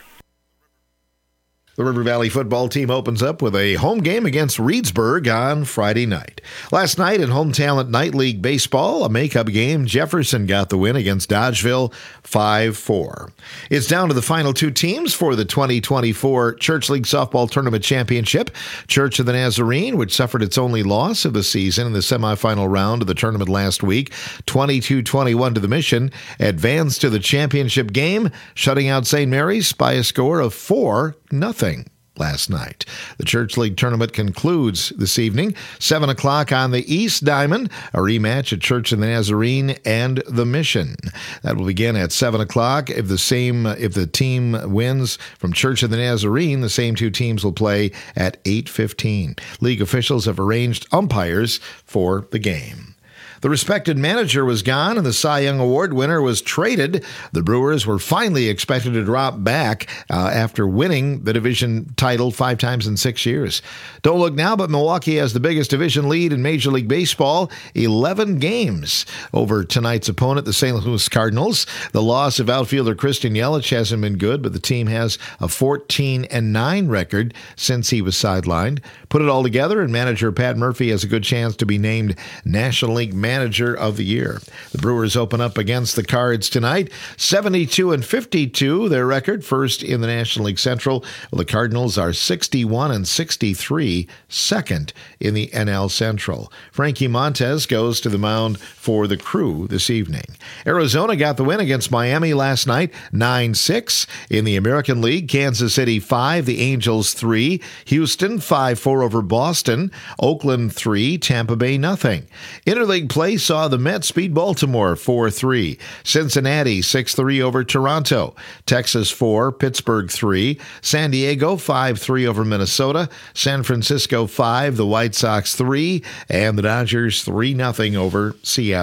Speaker 2: The River Valley football team opens up with a home game against Reedsburg on Friday night. Last night in Home Talent Night League Baseball, a makeup game, Jefferson got the win against Dodgeville five four. It's down to the final two teams for the twenty twenty-four Church League Softball Tournament Championship. Church of the Nazarene, which suffered its only loss of the season in the semifinal round of the tournament last week, twenty-two twenty-one to the Mission, advanced to the championship game, shutting out Saint Mary's by a score of four nothing. Last night. The Church League tournament concludes this evening, seven o'clock on the East Diamond, a rematch at Church of the Nazarene and the Mission. That will begin at seven o'clock. If the same, if the team wins from Church of the Nazarene, the same two teams will play at eight fifteen. League officials have arranged umpires for the game. The respected manager was gone, and the Cy Young Award winner was traded. The Brewers were finally expected to drop back uh, after winning the division title five times in six years. Don't look now, but Milwaukee has the biggest division lead in Major League Baseball, eleven games over tonight's opponent, the Saint Louis Cardinals. The loss of outfielder Christian Yelich hasn't been good, but the team has a fourteen and nine record since he was sidelined. Put it all together, and manager Pat Murphy has a good chance to be named National League Manager Manager of the Year. The Brewers open up against the Cards tonight, seventy-two and fifty-two, their record, first in the National League Central. Well, the Cardinals are sixty-one and sixty-three, second in the N L Central. Frankie Montes goes to the mound for the Crew this evening. Arizona got the win against Miami last night, nine six. In the American League, Kansas City five, the Angels three, Houston five four over Boston, Oakland three, Tampa Bay nothing. Interleague play saw the Mets beat Baltimore four three. Cincinnati six three over Toronto. Texas four, Pittsburgh three. San Diego five three over Minnesota. San Francisco five, the White Sox three. And the Dodgers three nothing over Seattle.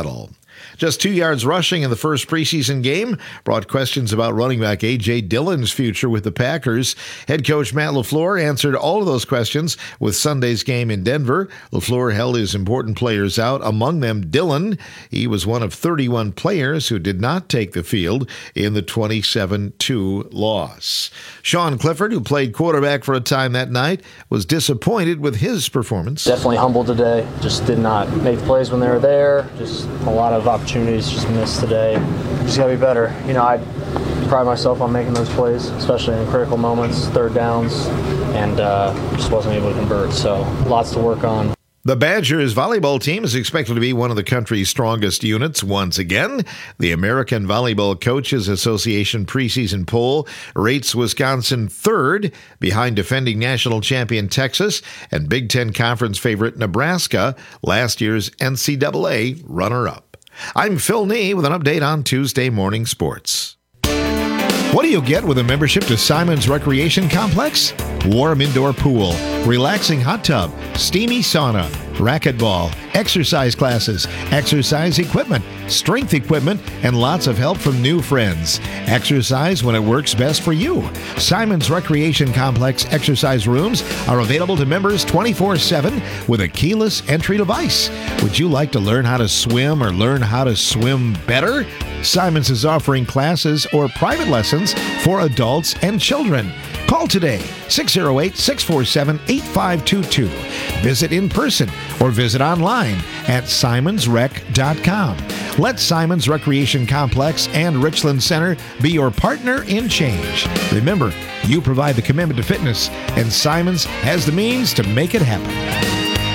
Speaker 2: Just two yards rushing in the first preseason game brought questions about running back A J. Dillon's future with the Packers. Head coach Matt LaFleur answered all of those questions with Sunday's game in Denver. LaFleur held his important players out, among them Dillon. He was one of thirty-one players who did not take the field in the twenty-seven two loss. Sean Clifford, who played quarterback for a time that night, was disappointed with his performance.
Speaker 11: Definitely humbled today. Just did not make plays when they were there. Just a lot of opportunities just missed today. Just got to be better. You know, I pride myself on making those plays, especially in critical moments, third downs, and uh, just wasn't able to convert. So lots to work on.
Speaker 2: The Badgers volleyball team is expected to be one of the country's strongest units once again. The American Volleyball Coaches Association preseason poll rates Wisconsin third, behind defending national champion Texas and Big Ten Conference favorite Nebraska, last year's N C double A runner-up. I'm Phil Nee with an update on Tuesday Morning Sports. What do you get with a membership to Simon's Recreation Complex? Warm indoor pool, relaxing hot tub, steamy sauna, racquetball, exercise classes, exercise equipment, strength equipment, and lots of help from new friends. Exercise when it works best for you. Simon's Recreation Complex exercise rooms are available to members twenty-four seven with a keyless entry device. Would you like to learn how to swim or learn how to swim better? Simon's is offering classes or private lessons for adults and children. Call today, six oh eight, six four seven, eight five two two. Visit in person or visit online at simons rec dot com. Let Simon's Recreation Complex and Richland Center be your partner in change. Remember, you provide the commitment to fitness, and Simon's has the means to make it happen.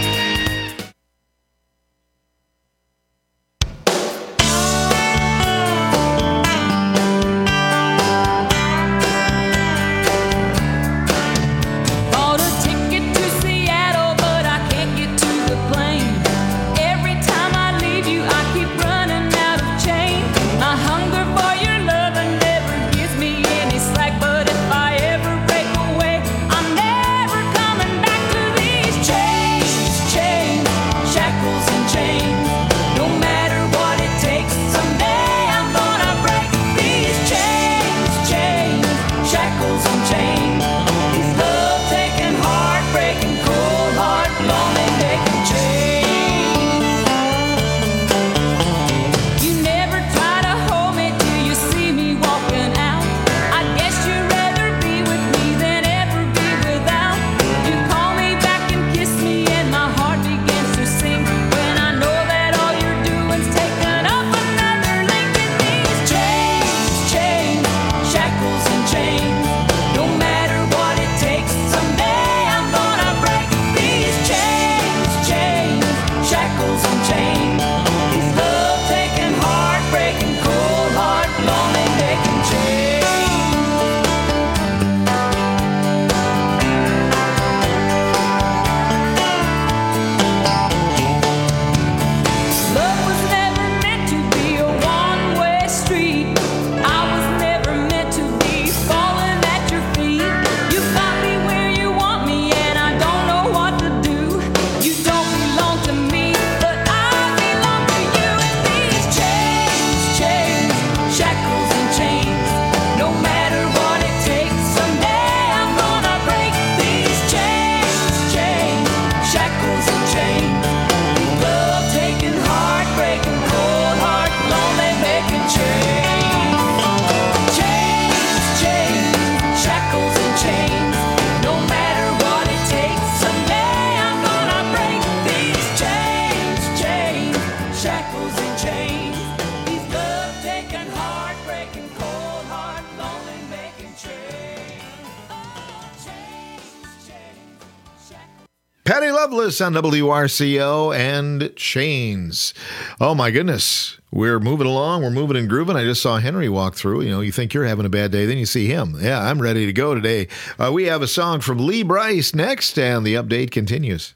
Speaker 2: Patty Loveless on W R C O and Chains. Oh, my goodness. We're moving along. We're moving and grooving. I just saw Henry walk through. You know, you think you're having a bad day, then you see him. Yeah, I'm ready to go today. Uh, we have a song from Lee Brice next, and the update continues.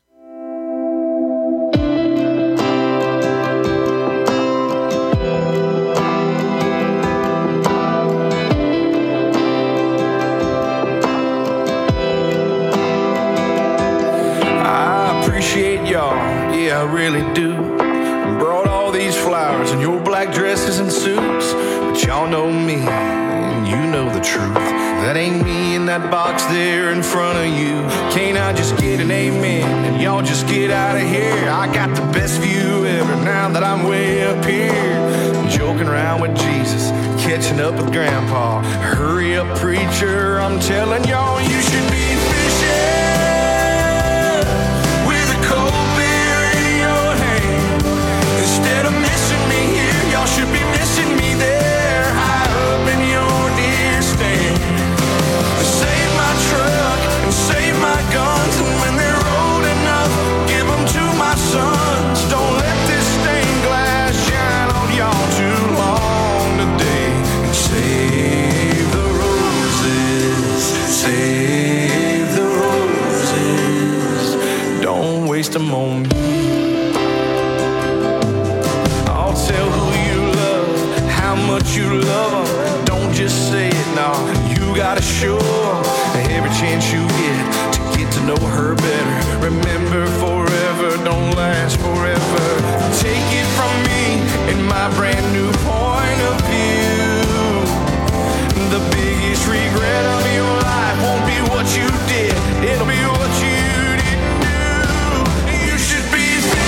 Speaker 12: I really do. Brought all these flowers and your like dresses and suits, but y'all know me, and you know the truth. That ain't me in that box there in front of you. Can't I just get an amen, and y'all just get out of here? I got the best view ever now that I'm way up here, joking around with Jesus, catching up with Grandpa. Hurry up, preacher, I'm telling y'all you should be fishing with a cold beer in your hand. Instead of missing me here, y'all should be missing me there, high up in your deer stand. Save my truck and save my guns, and when they're old enough, give them to my sons. Don't let this stained glass shine on y'all too long today. And save the roses, save the roses. Don't waste them on me. I'll tell who you love, how much you love them. Don't just say it, nah, you gotta show them every chance you get to get to know her better. Remember, forever don't last forever. Take it from me in my brand new point of view. The biggest regret of your life won't be what you did, it'll be what you didn't do. You should be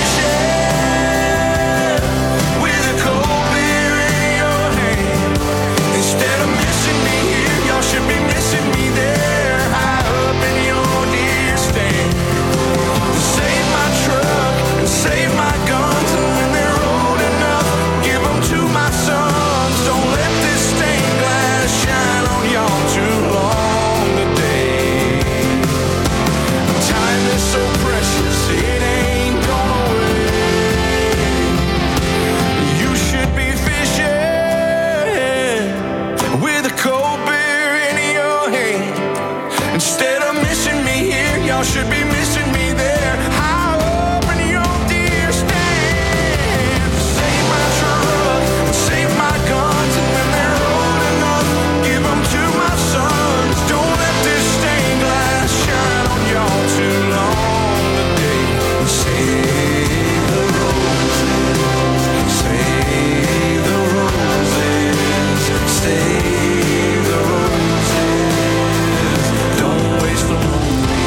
Speaker 12: fishing with a cold beer in your hand. Instead of missing me here, y'all should be missing me there, high up in your deer stand. Save my truck and save my guns, and when they're old enough, give them to my sons. Don't let this stained glass shine on y'all too long today. Time is so precious, it ain't gone away. You should be fishing with a cold beer in your hand. Instead of missing me here, y'all should be missing me there, high up in your deer stand. Save my truck and save my guns, and when they're old enough, give them to my sons. Don't let this stained glass shine on y'all too long today. Save the roses, save the roses, save the roses. Don't waste them on me,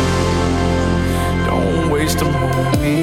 Speaker 12: don't waste them on me.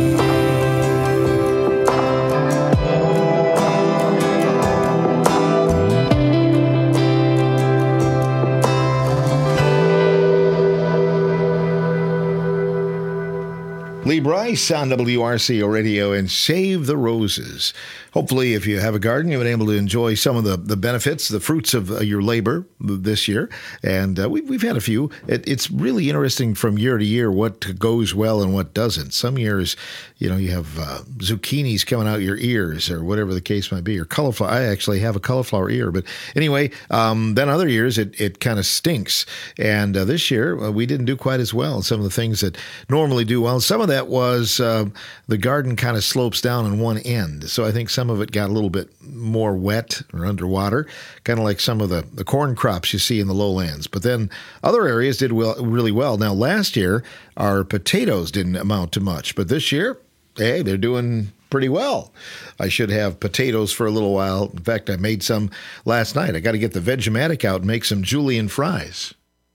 Speaker 2: Lee Bryce on W R C O Radio and Save the Roses. Hopefully, if you have a garden, you've been able to enjoy some of the, the benefits, the fruits of uh, your labor this year. And uh, we, we've had a few. It, it's really interesting from year to year what goes well and what doesn't. Some years, you know, you have uh, zucchinis coming out your ears or whatever the case might be, or cauliflower. I actually have a cauliflower ear. But anyway, um, then other years, it, it kind of stinks. And uh, this year, uh, we didn't do quite as well. Some of the things that normally do well, some of that was uh, the garden kind of slopes down on one end. So I think some of it got a little bit more wet or underwater, kind of like some of the, the corn crops you see in the lowlands. But then other areas did well, really well. Now, last year, our potatoes didn't amount to much. But this year, hey, they're doing pretty well. I should have potatoes for a little while. In fact, I made some last night. I got to get the Vegematic out and make some julienne fries.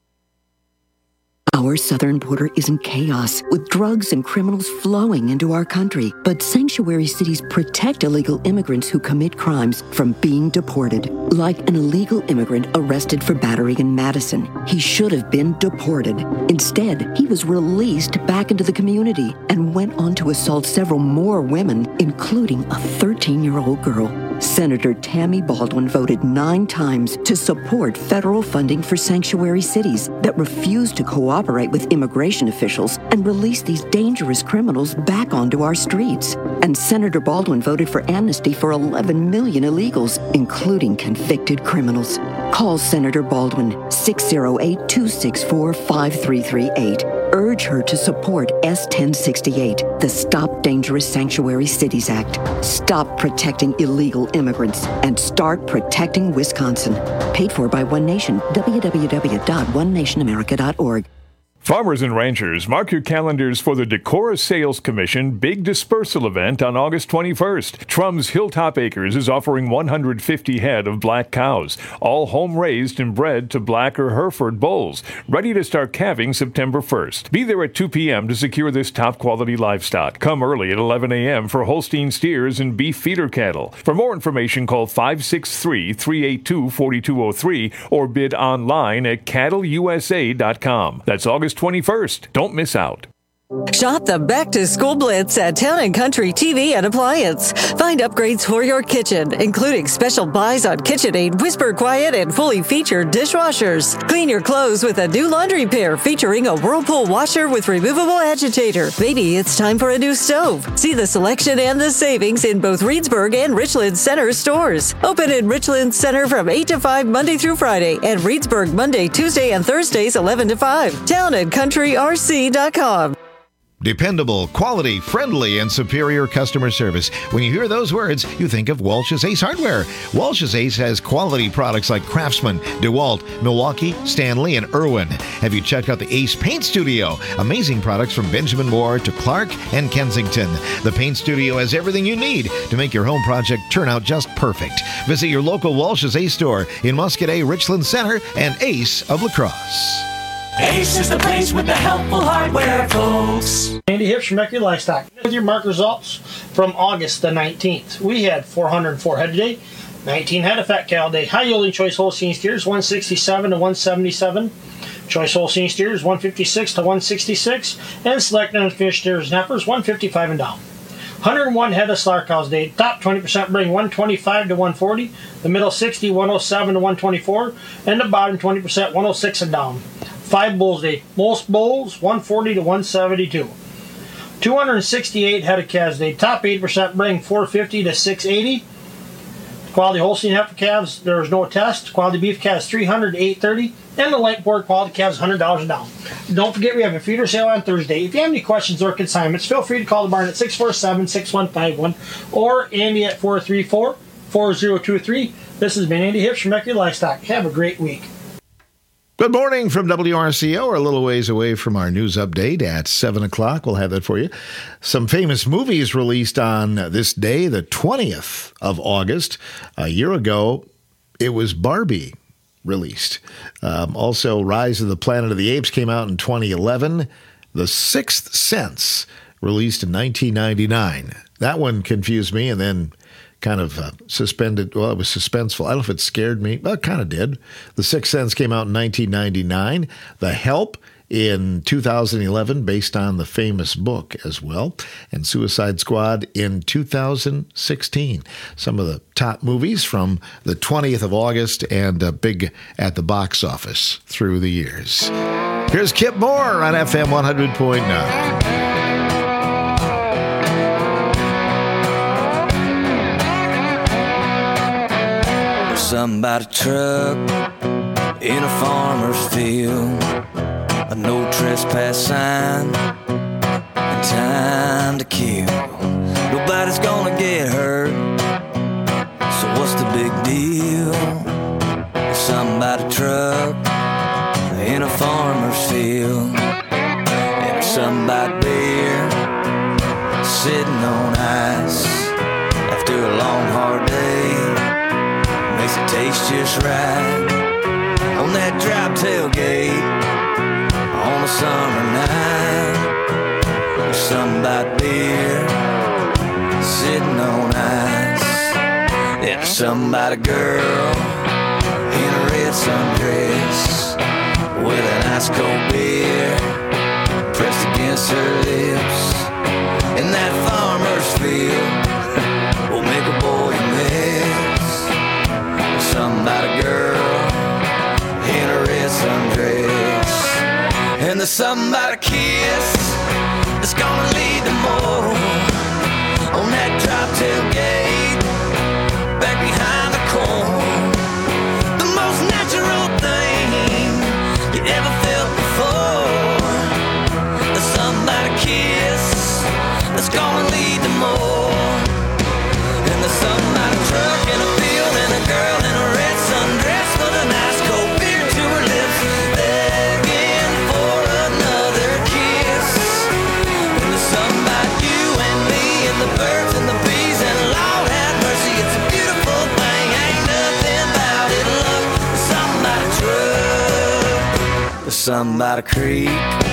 Speaker 13: Our southern border is in chaos, with drugs and criminals flowing into our country. But sanctuary cities protect illegal immigrants who commit crimes from being deported. Like an illegal immigrant arrested for battery in Madison. He should have been deported. Instead, he was released back into the community and went on to assault several more women, including a thirteen-year-old girl. Senator Tammy Baldwin voted nine times to support federal funding for sanctuary cities that refuse to cooperate with immigration officials and release these dangerous criminals back onto our streets. And Senator Baldwin voted for amnesty for eleven million illegals, including convicted criminals. Call Senator Baldwin, six oh eight, two six four, five three three eight. Urge her to support S ten sixty-eight, the Stop Dangerous Sanctuary Cities Act. Stop protecting illegal immigrants and start protecting Wisconsin. Paid for by One Nation, w w w dot one nation america dot org.
Speaker 14: Farmers and ranchers, mark your calendars for the Decorah Sales Commission Big Dispersal event on August twenty-first. Trum's Hilltop Acres is offering one hundred fifty head of black cows, all home-raised and bred to black or Hereford bulls, ready to start calving September first. Be there at two p.m. to secure this top-quality livestock. Come early at eleven a.m. for Holstein steers and beef feeder cattle. For more information, call five six three, three eight two, four two zero three or bid online at cattle u s a dot com. That's August twenty-first. Don't miss out.
Speaker 24: Shop the Back to School Blitz at Town and Country T V and Appliance. Find upgrades for your kitchen, including special buys on KitchenAid, Whisper Quiet, and fully featured dishwashers. Clean your clothes with a new laundry pair featuring a Whirlpool washer with removable agitator. Maybe it's time for a new stove. See the selection and the savings in both Reedsburg and Richland Center stores. Open in Richland Center from eight to five Monday through Friday, and Reedsburg Monday, Tuesday, and Thursdays eleven to five. town and country r c dot com.
Speaker 2: Dependable, quality, friendly, and superior customer service. When you hear those words, you think of Walsh's Ace Hardware. Walsh's Ace has quality products like Craftsman, DeWalt, Milwaukee, Stanley, and Irwin. Have you checked out the Ace Paint Studio? Amazing products from Benjamin Moore to Clark and Kensington. The Paint Studio has everything you need to make your home project turn out just perfect. Visit your local Walsh's Ace store in Muscadet, Richland Center, and Ace of La Crosse.
Speaker 1: Ace is the place with the helpful hardware, folks.
Speaker 15: Andy Hips from Mercury Livestock. With your mark results from August the nineteenth. We had four hundred four head today, nineteen head of fat cow day. High yielding choice Holstein steers, one sixty-seven to one seventy-seven. Choice Holstein steers, one fifty-six to one sixty-six. And select unfinished steers and heifers, one fifty-five and down. one hundred one head of slaughter cows day. Top twenty percent bring one twenty-five to one forty. The middle sixty, one oh seven to one twenty-four. And the bottom twenty percent, one oh six and down. Five bulls day. Most bulls, one forty to one seventy-two. two hundred sixty-eight head of calves day. Top eight percent bring four fifty to six eighty. Quality Holstein heifer calves, there is no test. Quality beef calves, three hundred to eight thirty. And the light board quality calves, one hundred dollars and down. Don't forget, we have a feeder sale on Thursday. If you have any questions or consignments, feel free to call the barn at six four seven, six one five one or Andy at four three four, four zero two three. This has been Andy Hips from Mercury Livestock. Have a great week.
Speaker 2: Good morning from W R C O. We're a little ways away from our news update at seven o'clock. We'll have that for you. Some famous movies released on this day, the twentieth of August. A year ago, it was Barbie released. Um, also, Rise of the Planet of the Apes came out in twenty eleven. The Sixth Sense, released in nineteen ninety-nine. That one confused me, and then kind of uh, suspended. Well, it was suspenseful. I don't know if it scared me. Well, it kind of did. The Sixth Sense came out in nineteen ninety-nine. The Help in two thousand eleven, based on the famous book as well. And Suicide Squad in two thousand sixteen. Some of the top movies from the twentieth of August and uh, big at the box office through the years. Here's Kip Moore on F M one hundred point nine.
Speaker 10: Something about a truck in a farmer's field, a no trespass sign, and time to kill. Nobody's gonna get hurt, so what's the big deal? Something about a truck in a farmer's field, and something about beer sitting on ice after a long hard day. Makes it taste just right on that drop tailgate on a summer night. There's something about beer sitting on ice. There's something about a girl in a red sundress with an ice cold beer pressed against her lips. In that farmer's field will make a boy miss. Something about a girl in a red sundress, and there's something about a kiss that's gonna lead to more on that drop tailgate back behind the corn. The most natural thing you ever felt before. There's something about a kiss that's gonna lead to more, and there's something about a truck in a field and a girl in a red sundress with a nice cold beer to her lips, begging for another something by the creek.